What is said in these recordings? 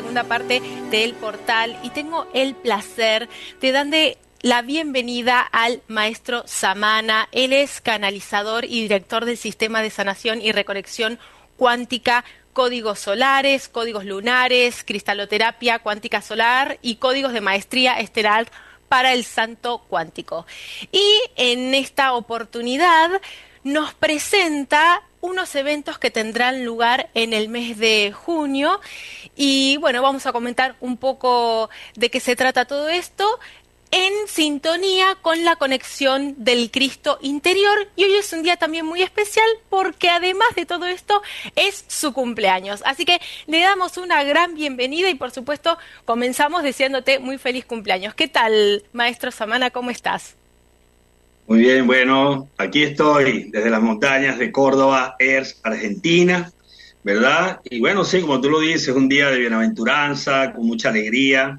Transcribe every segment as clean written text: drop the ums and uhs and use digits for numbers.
segunda parte del portal y tengo el placer de darle la bienvenida al maestro Samana. Él es canalizador y director del Sistema de Sanación y Reconexión Cuántica, Códigos Solares, Códigos Lunares, Cristaloterapia Cuántica Solar y Códigos de Maestría Estelar para el Santo Cuántico. Y en esta oportunidad nos presenta unos eventos que tendrán lugar en el mes de junio y bueno, vamos a comentar un poco de qué se trata todo esto en sintonía con la conexión del Cristo interior. Y hoy es un día también muy especial porque además de todo esto es su cumpleaños. Así que le damos una gran bienvenida y por supuesto comenzamos deseándote muy feliz cumpleaños. ¿Qué tal, maestro Samana? ¿Cómo estás? Muy bien, bueno, aquí estoy desde las montañas de Córdoba, ERS, Argentina, ¿verdad? Y bueno, sí, como tú lo dices, es un día de bienaventuranza, con mucha alegría.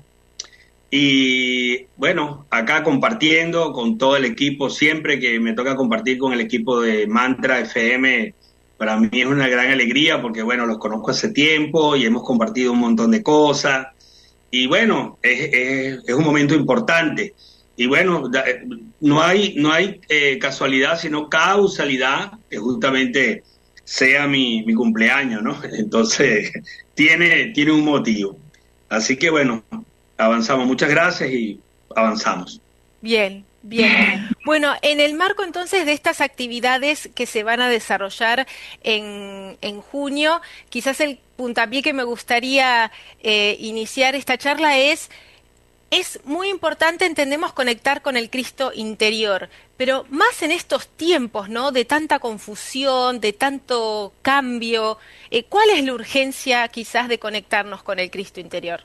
Y bueno, acá compartiendo con todo el equipo, siempre que me toca compartir con el equipo de Mantra FM, para mí es una gran alegría porque bueno, los conozco hace tiempo y hemos compartido un montón de cosas. Y bueno, es un momento importante. Y bueno, no hay casualidad, sino causalidad, que justamente sea mi cumpleaños, ¿no? Entonces, tiene un motivo. Así que bueno, avanzamos. Muchas gracias y avanzamos. Bien, bien. Bueno, en el marco entonces de estas actividades que se van a desarrollar en junio, quizás el puntapié que me gustaría iniciar esta charla es muy importante, entendemos, conectar con el Cristo interior, pero más en estos tiempos, ¿no? De tanta confusión, de tanto cambio, ¿cuál es la urgencia quizás de conectarnos con el Cristo interior?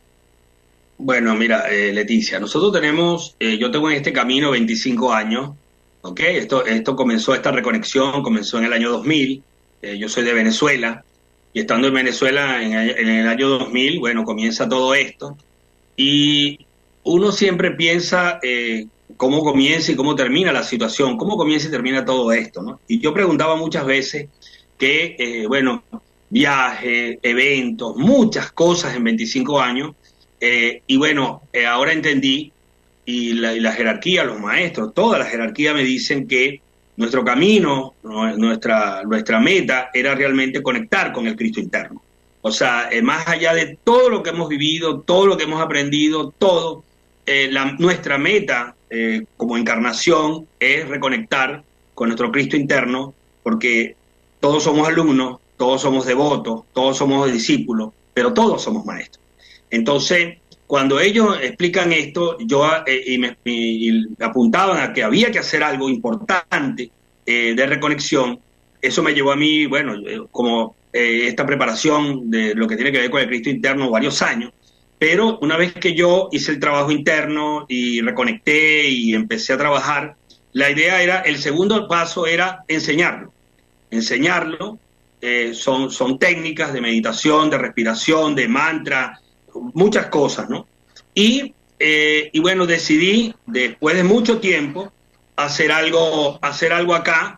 Bueno, mira, Leticia, nosotros tenemos, yo tengo en este camino 25 años, ¿ok? Esto comenzó, esta reconexión comenzó en el año 2000, yo soy de Venezuela, y estando en Venezuela en el año 2000, bueno, comienza todo esto, y uno siempre piensa cómo comienza y cómo termina la situación, cómo comienza y termina todo esto, ¿no? Y yo preguntaba muchas veces que, bueno, viajes, eventos, muchas cosas en 25 años, y bueno, ahora entendí, y la jerarquía, los maestros, toda la jerarquía me dicen que nuestro camino, nuestra meta era realmente conectar con el Cristo interno. O sea, más allá de todo lo que hemos vivido, todo lo que hemos aprendido, todo, nuestra meta como encarnación es reconectar con nuestro Cristo interno, porque todos somos alumnos, todos somos devotos, todos somos discípulos, pero todos somos maestros. Entonces, cuando ellos explican esto, y me apuntaban a que había que hacer algo importante de reconexión, eso me llevó a mí, bueno, como esta preparación de lo que tiene que ver con el Cristo interno varios años, pero una vez que yo hice el trabajo interno y reconecté y empecé a trabajar, la idea era, el segundo paso era enseñarlo, son técnicas de meditación, de respiración, de mantra, muchas cosas, ¿no? Y bueno, decidí, después de mucho tiempo, hacer algo acá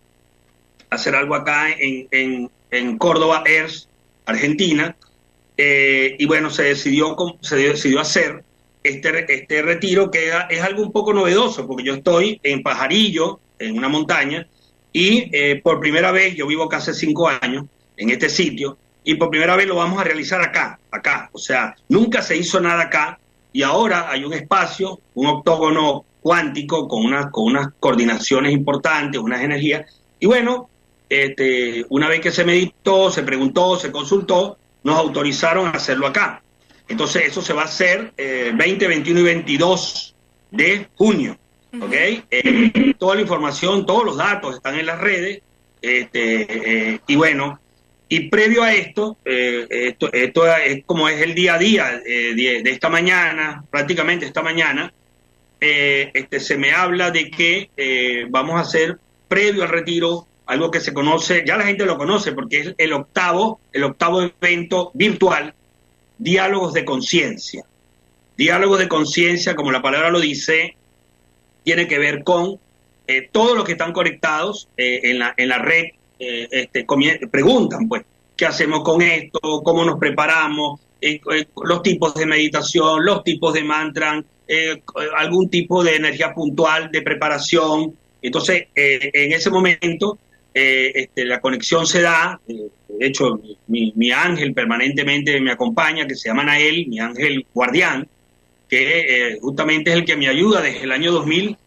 en Córdoba, ERS, Argentina, y bueno, se decidió hacer este retiro, que es algo un poco novedoso, porque yo estoy en Pajarillo, en una montaña, y por primera vez, yo vivo acá hace 5 años, en este sitio, y por primera vez lo vamos a realizar acá, o sea, nunca se hizo nada acá, y ahora hay un espacio, un octógono cuántico con unas coordinaciones importantes, unas energías, y bueno, una vez que se meditó, se preguntó, se consultó, nos autorizaron a hacerlo acá. Entonces eso se va a hacer 20, 21 y 22 de junio, ¿ok? Toda la información, todos los datos están en las redes, y bueno, y previo a esto, esto es como es el día a día de esta mañana, prácticamente esta mañana, se me habla de que vamos a hacer previo al retiro algo que se conoce, ya la gente lo conoce porque es el octavo evento virtual, Diálogos de Conciencia. Diálogos de Conciencia, como la palabra lo dice, tiene que ver con todos los que están conectados en la red, preguntan, pues, ¿qué hacemos con esto? ¿Cómo nos preparamos? los tipos de meditación, los tipos de mantra, algún tipo de energía puntual de preparación. Entonces, en ese momento, la conexión se da. De hecho, mi ángel permanentemente me acompaña, que se llama Nael, mi ángel guardián, que justamente es el que me ayuda desde el año 2000,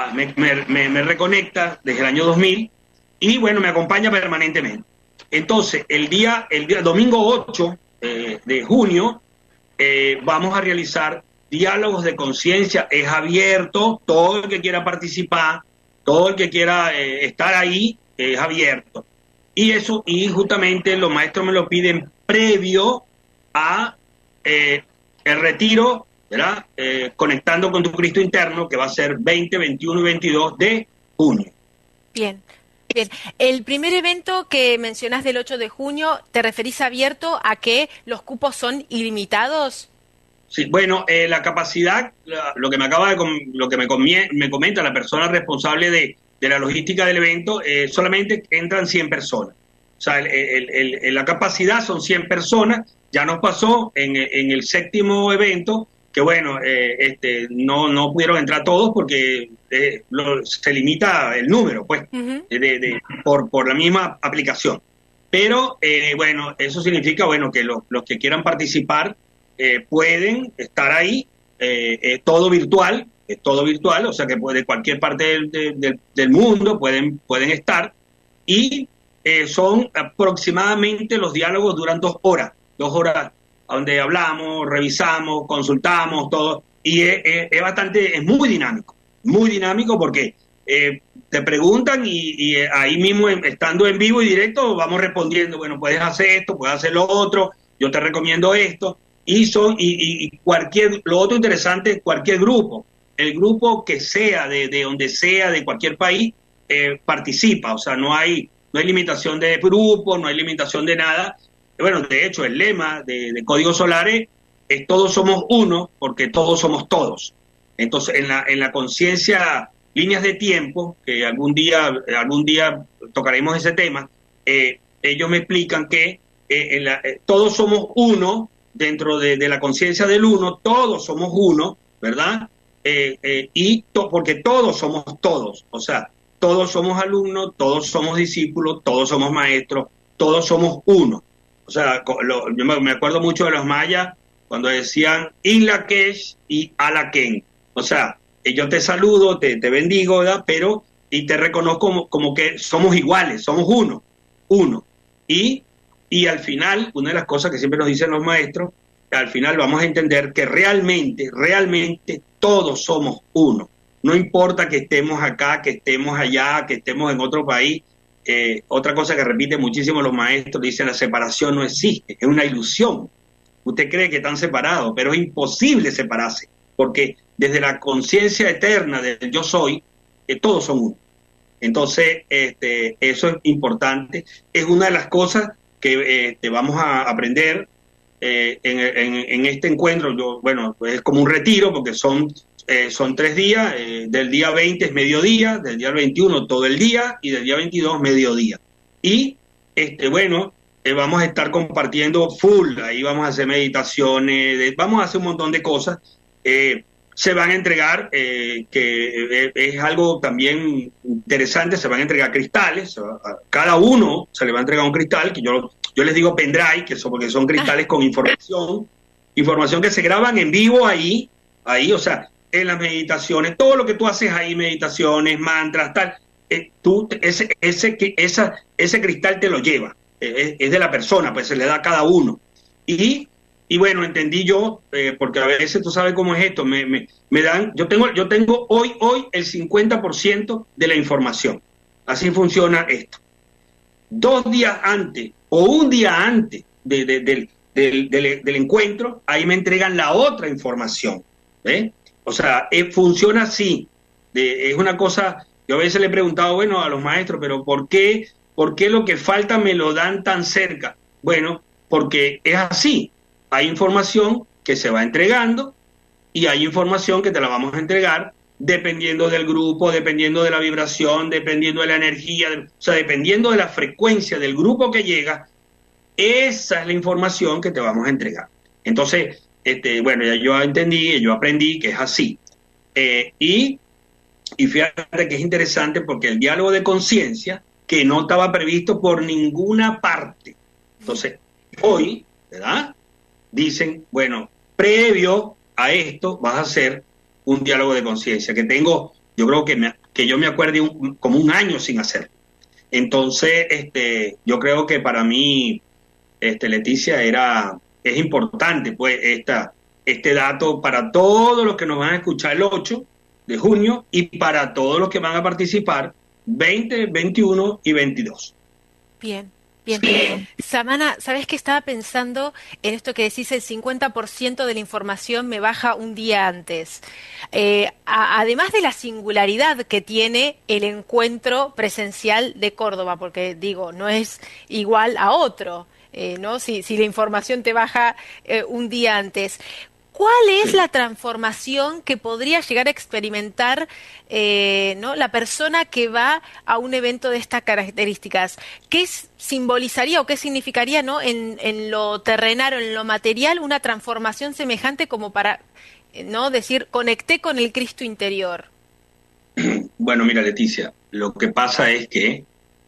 me reconecta desde el año 2000 y bueno, me acompaña permanentemente. Entonces, el día domingo 8 de junio, vamos a realizar diálogos de conciencia. Es abierto, todo el que quiera participar, todo el que quiera estar ahí, es abierto. Y justamente los maestros me lo piden previo a el retiro, ¿verdad? Conectando con tu Cristo interno, que va a ser 20, 21 y 22 de junio. Bien. Bien, el primer evento que mencionás del 8 de junio, ¿te referís abierto a que los cupos son ilimitados? Sí, bueno, la capacidad, lo que me comenta la persona responsable de la logística del evento, solamente entran 100 personas. O sea, la capacidad son 100 personas. Ya nos pasó en el séptimo evento que bueno, no pudieron entrar todos porque se limita el número, pues, por la misma aplicación. Pero, bueno, eso significa, bueno, que los que quieran participar pueden estar ahí, todo virtual, o sea que de cualquier parte del mundo pueden estar, y son aproximadamente, los diálogos duran 2 horas, donde hablamos, revisamos, consultamos, todo, y es muy dinámico porque te preguntan y ahí mismo, estando en vivo y directo, vamos respondiendo, bueno, puedes hacer esto, puedes hacer lo otro, yo te recomiendo esto, lo otro interesante, cualquier grupo, el grupo que sea, de donde sea, de cualquier país, participa, o sea, no hay limitación de grupo, no hay limitación de nada. Bueno, de hecho, el lema de Códigos Solares es todos somos uno, porque todos somos todos. Entonces, en la conciencia, líneas de tiempo, que algún día tocaremos ese tema, ellos me explican que todos somos uno, dentro de la conciencia del uno, todos somos uno, ¿verdad? Porque todos somos todos, o sea, todos somos alumnos, todos somos discípulos, todos somos maestros, todos somos uno. O sea, yo me acuerdo mucho de los mayas cuando decían Inlakesh y Alaken. O sea, yo te saludo, te bendigo, ¿verdad? Pero, y te reconozco como que somos iguales, somos uno. Y al final, una de las cosas que siempre nos dicen los maestros, al final vamos a entender que realmente todos somos uno. No importa que estemos acá, que estemos allá, que estemos en otro país. Otra cosa que repiten muchísimo los maestros, dicen la separación no existe, es una ilusión. Usted cree que están separados, pero es imposible separarse, porque desde la conciencia eterna del yo soy, todos son uno. Entonces, eso es importante. Es una de las cosas que vamos a aprender en este encuentro. Bueno, es como un retiro, porque son 3 días, del día 20 es mediodía, del día 21 todo el día y del día 22 mediodía. Y, bueno, vamos a estar compartiendo full, ahí vamos a hacer meditaciones, vamos a hacer un montón de cosas. Se van a entregar, que es algo también interesante, se van a entregar cristales, a cada uno se le va a entregar un cristal, que yo les digo pendrive, porque son cristales con información que se graban en vivo ahí, o sea, en las meditaciones, todo lo que tú haces ahí, meditaciones, mantras, tal, ese cristal te lo lleva, es de la persona, pues se le da a cada uno. Y bueno, entendí yo, porque a veces tú sabes cómo es esto, me dan, yo tengo hoy el 50% de la información. Así funciona esto. 2 días antes o un día antes del encuentro, ahí me entregan la otra información. ¿Ves? O sea, funciona así. Es una cosa, yo a veces le he preguntado, bueno, a los maestros, pero ¿por qué lo que falta me lo dan tan cerca? Bueno, porque es así. Hay información que se va entregando y hay información que te la vamos a entregar dependiendo del grupo, dependiendo de la vibración, dependiendo de la energía, o sea, dependiendo de la frecuencia del grupo que llega. Esa es la información que te vamos a entregar. Entonces, bueno, ya yo entendí, yo aprendí que es así. Y fíjate que es interesante porque el diálogo de conciencia, que no estaba previsto por ninguna parte. Entonces, hoy, ¿verdad? Dicen, bueno, previo a esto vas a hacer un diálogo de conciencia, que tengo, yo creo que yo me acuerde como un año sin hacer. Entonces, yo creo que para mí, Leticia, es importante, pues, este dato para todos los que nos van a escuchar el 8 de junio y para todos los que van a participar 20, 21 y 22. Bien, bien. Samana, ¿sabes qué estaba pensando en esto que decís? El 50% de la información me baja un día antes. Además de la singularidad que tiene el encuentro presencial de Córdoba, porque digo, no es igual a otro, ¿no? Si la información te baja un día antes. ¿Cuál es la transformación que podría llegar a experimentar ¿no? la persona que va a un evento de estas características? ¿Qué simbolizaría o qué significaría, ¿no? en lo terrenal o en lo material una transformación semejante como para no decir conecté con el Cristo interior? Bueno, mira, Leticia, lo que pasa es que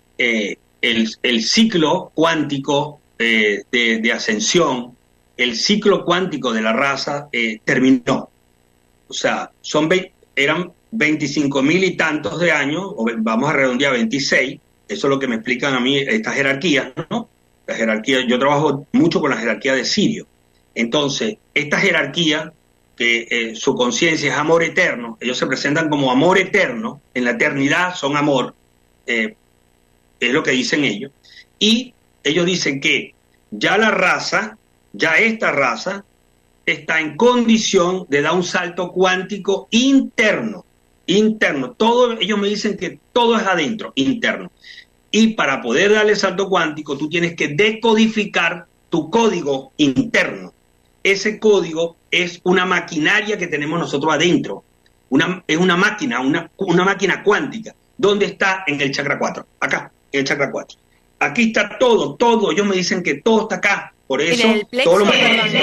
el ciclo cuántico de ascensión, el ciclo cuántico de la raza terminó. O sea, eran 25.000 y tantos de años, o vamos a redondear 26, eso es lo que me explican a mí estas jerarquías, ¿no? La jerarquía, yo trabajo mucho con la jerarquía de Sirio. Entonces, esta jerarquía, que su conciencia es amor eterno, ellos se presentan como amor eterno, en la eternidad son amor, es lo que dicen ellos, y ellos dicen que ya esta raza está en condición de dar un salto cuántico interno. Todo, ellos me dicen que todo es adentro, interno. Y para poder darle salto cuántico, tú tienes que decodificar tu código interno. Ese código es una maquinaria que tenemos nosotros adentro. Es una máquina, una máquina cuántica. ¿Dónde está? En el chakra 4. Acá, en el chakra 4. Aquí está todo. Ellos me dicen que todo está acá. Por eso, ¿En el plexo, todo lo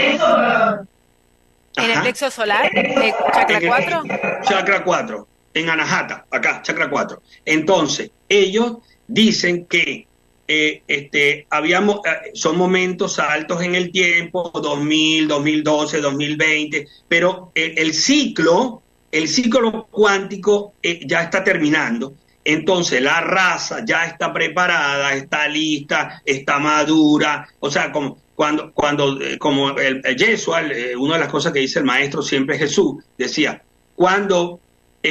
¿En el plexo solar? ¿Chakra 4? Chakra 4, en Anahata, acá, chakra 4. Entonces, ellos dicen que son momentos altos en el tiempo, 2000, 2012, 2020, pero el ciclo cuántico ya está terminando. Entonces la raza ya está preparada, está lista, está madura, o sea, como el Yeshua, una de las cosas que dice el maestro siempre Jesús, decía, cuando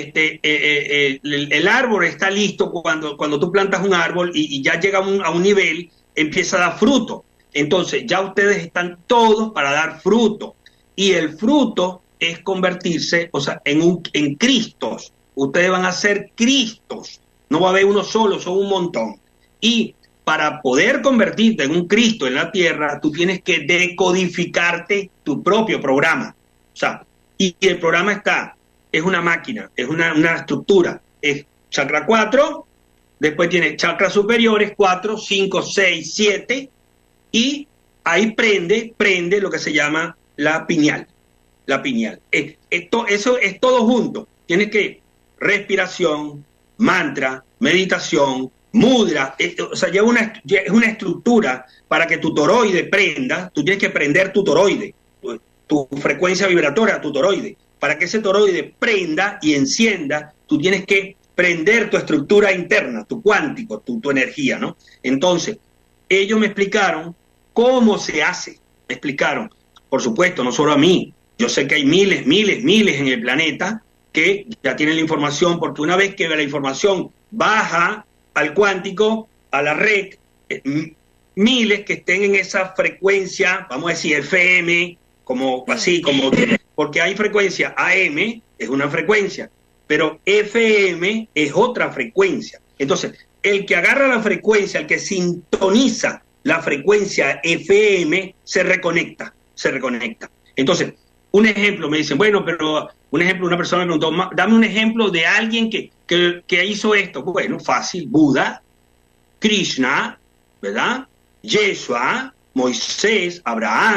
el árbol está listo, cuando tú plantas un árbol y ya llega a un nivel, empieza a dar fruto. Entonces ya ustedes están todos para dar fruto. Y el fruto es convertirse, o sea, en Cristos. Ustedes van a ser Cristos. No va a haber uno solo, son un montón. Y para poder convertirte en un Cristo en la tierra, tú tienes que decodificarte tu propio programa. O sea, y el programa es una máquina, es una estructura. Es chakra 4, después tiene chakras superiores, 4, 5, 6, 7, y ahí prende lo que se llama la pineal. La pineal. Eso es todo junto. Tienes que respiración, mantra, meditación, mudra, o sea, es una estructura para que tu toroide prenda. Tú tienes que prender tu toroide, tu frecuencia vibratoria, tu toroide. Para que ese toroide prenda y encienda, tú tienes que prender tu estructura interna, tu cuántico, tu energía, ¿no? Entonces, ellos me explicaron cómo se hace. Me explicaron, por supuesto, no solo a mí. Yo sé que hay miles en el planeta que ya tienen la información, porque una vez que la información baja al cuántico, a la red, miles que estén en esa frecuencia, vamos a decir FM, porque hay frecuencia AM, es una frecuencia, pero FM es otra frecuencia. Entonces, el que agarra la frecuencia, el que sintoniza la frecuencia FM, se reconecta. Entonces, un ejemplo, me dicen, bueno, pero una persona me preguntó, dame un ejemplo de alguien que hizo esto. Bueno, fácil, Buda, Krishna, ¿verdad? Yeshua, Moisés, Abraham,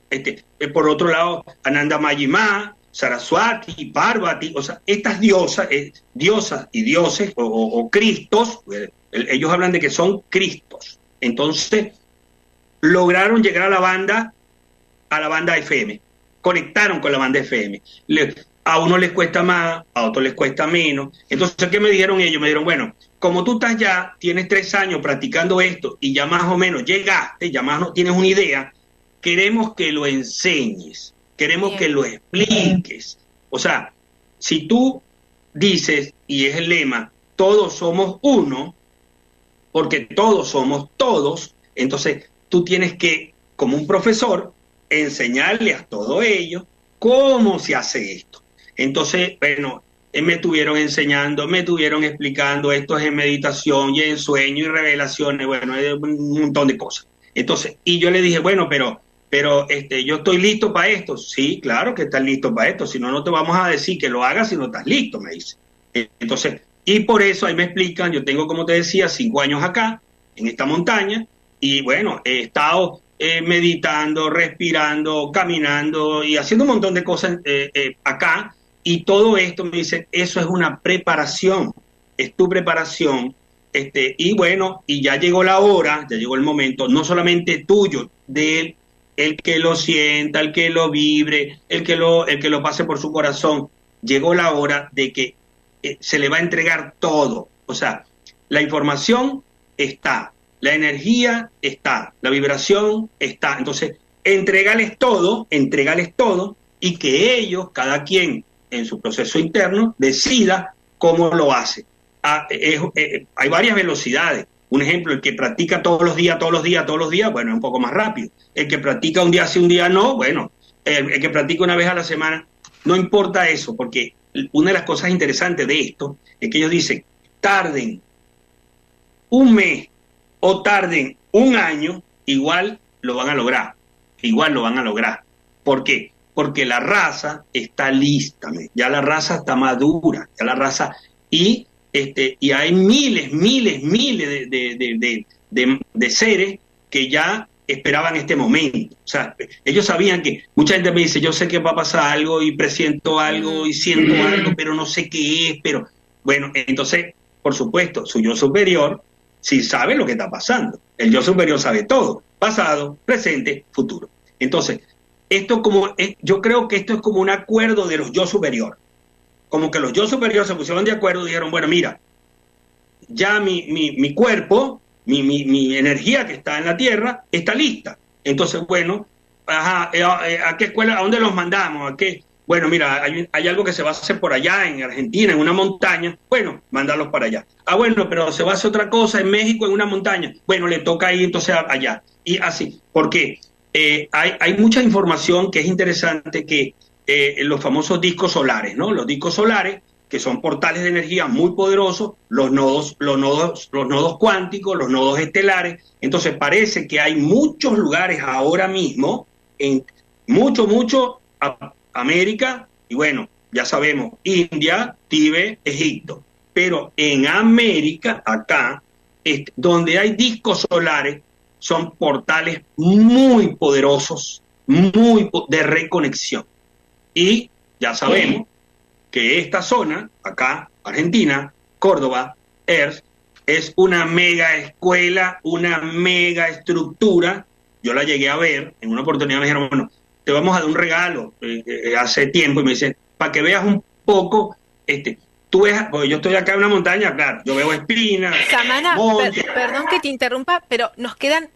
Por otro lado, Ananda Mayima, Saraswati, Parvati, o sea, estas diosas, diosas y dioses o cristos, ellos hablan de que son cristos. Entonces, lograron llegar a la banda FM, conectaron con la banda FM. A uno les cuesta más, a otro les cuesta menos. Entonces, ¿qué me dijeron ellos? Me dijeron, bueno, como tú estás ya, tienes 3 años practicando esto y ya más o menos llegaste, ya más o menos tienes una idea, queremos que lo enseñes, queremos que lo expliques. O sea, si tú dices, y es el lema, todos somos uno, porque todos somos todos, entonces tú tienes que, como un profesor, enseñarle a todo ello cómo se hace esto. Entonces, bueno, me estuvieron enseñando, me estuvieron explicando, esto es en meditación y en sueño y revelaciones, bueno, un montón de cosas. Entonces, y yo le dije, bueno, pero yo estoy listo para esto. Sí, claro que estás listo para esto, si no, no te vamos a decir que lo hagas si no estás listo, me dice. Entonces, y por eso ahí me explican, yo tengo, como te decía, 5 años acá, en esta montaña, y bueno, he estado meditando, respirando, caminando y haciendo un montón de cosas acá, y todo esto me dice, eso es una preparación, es tu preparación, y bueno, y ya llegó la hora, ya llegó el momento, no solamente tuyo, de él, el que lo sienta, el que lo vibre, el que lo pase por su corazón, llegó la hora de que se le va a entregar todo. O sea, la información está, la energía está, la vibración está. Entonces, entregales todo, y que ellos, cada quien en su proceso interno, decida cómo lo hace. Hay varias velocidades. Un ejemplo, el que practica todos los días, bueno, es un poco más rápido. El que practica un día sí, un día no, bueno, el que practica una vez a la semana, no importa eso, porque una de las cosas interesantes de esto es que ellos dicen, tarden un mes o tarden un año, igual lo van a lograr. ¿Por qué? Porque la raza está lista, ya la raza está madura, ya la raza, y hay miles de seres que ya esperaban este momento. O sea, ellos sabían que, mucha gente me dice, yo sé que va a pasar algo y presiento algo y siento algo, pero no sé qué es, pero bueno, entonces, por supuesto, su yo superior sí sabe lo que está pasando. El yo superior sabe todo, pasado, presente, futuro. Entonces, yo creo que esto es como un acuerdo de los yo superior. Como que los yo superiores se pusieron de acuerdo y dijeron, bueno, mira, ya mi cuerpo, mi energía que está en la Tierra está lista. Entonces, bueno, ¿a qué escuela, a dónde los mandamos? ¿A qué? Bueno, mira, hay algo que se va a hacer por allá en Argentina, en una montaña. Bueno, mandarlos para allá. Bueno, pero se va a hacer otra cosa en México, en una montaña. Bueno, le toca ir entonces allá. Y así, porque hay mucha información que es interesante, que los famosos discos solares, ¿no? Los discos solares, que son portales de energía muy poderosos, los nodos cuánticos, los nodos estelares. Entonces parece que hay muchos lugares ahora mismo, en mucho América, y bueno, ya sabemos, India, Tíbet, Egipto, pero en América, acá, donde hay discos solares, son portales muy poderosos, de reconexión. Y ya sabemos que esta zona, acá, Argentina, Córdoba, ERS, es una mega escuela, una mega estructura. Yo la llegué a ver, en una oportunidad me dijeron, bueno, te vamos a dar un regalo hace tiempo, y me dicen, para que veas un poco, tú ves, porque yo estoy acá en una montaña, claro, yo veo espinas, Samana, perdón que te interrumpa, pero nos quedan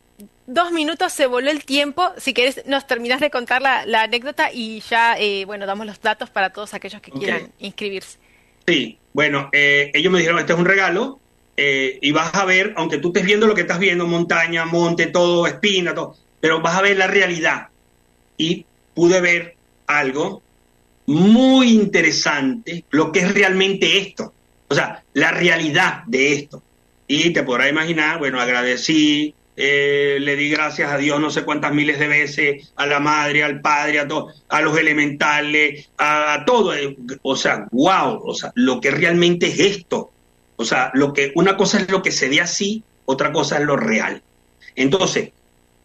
2 minutos, se voló el tiempo. Si querés, nos terminás de contar la anécdota y ya, bueno, damos los datos para todos aquellos que quieran inscribirse. Sí, bueno, ellos me dijeron, este es un regalo, y vas a ver, aunque tú estés viendo lo que estás viendo, montaña, monte, todo, espina, todo, pero vas a ver la realidad. Y pude ver algo muy interesante, lo que es realmente esto, o sea, la realidad de esto. Y te podrás imaginar, bueno, agradecí, le di gracias a Dios no sé cuántas miles de veces, a la madre, al padre, a los elementales, a todo. O sea, wow, o sea, lo que realmente es esto. O sea, una cosa es lo que se ve así, otra cosa es lo real. Entonces,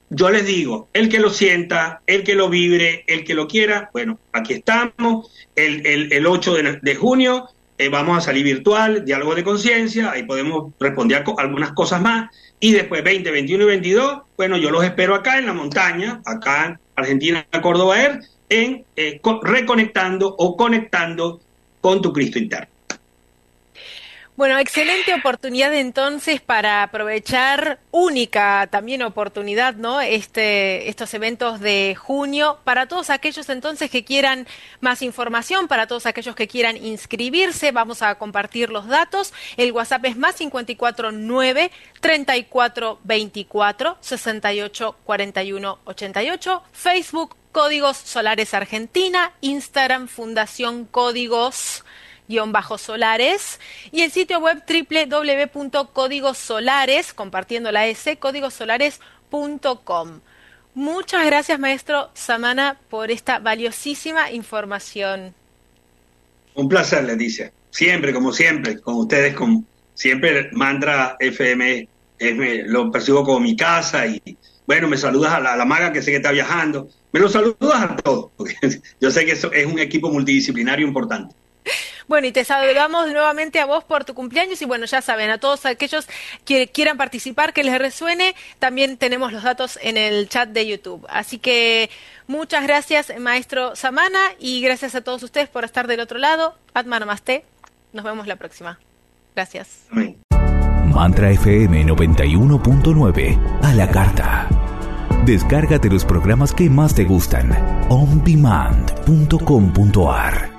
yo les digo, el que lo sienta, el que lo vibre, el que lo quiera, bueno, aquí estamos, el 8 de junio vamos a salir virtual, diálogo de conciencia, ahí podemos responder a algunas cosas más, y después 20, 21 y 22, bueno, yo los espero acá en la montaña, acá en Argentina, Córdoba Air, en reconectando o conectando con tu Cristo interno. Bueno, excelente oportunidad entonces para aprovechar, única también oportunidad, ¿no? Estos eventos de junio, para todos aquellos entonces que quieran más información, para todos aquellos que quieran inscribirse, vamos a compartir los datos. El WhatsApp es más 549 34 24 68 41 88, Facebook Códigos Solares Argentina, Instagram Fundación Códigos _solares, y el sitio web www.códigosolares, compartiendo la S, códigosolares.com. Muchas gracias, maestro Samana, por esta valiosísima información. Un placer, Leticia. Siempre, como siempre, con ustedes, siempre Mantra FM, lo percibo como mi casa, y bueno, me saludas a la maga que sé que está viajando, me lo saludas a todos, porque yo sé que eso es un equipo multidisciplinario importante. Bueno, y te saludamos nuevamente a vos por tu cumpleaños, y bueno, ya saben, a todos aquellos que quieran participar, que les resuene, también tenemos los datos en el chat de YouTube. Así que muchas gracias, maestro Samana, y gracias a todos ustedes por estar del otro lado. Atma Namaste, nos vemos la próxima. Gracias. Amén. Mantra FM 91.9, a la carta. Descárgate los programas que más te gustan. ondemand.com.ar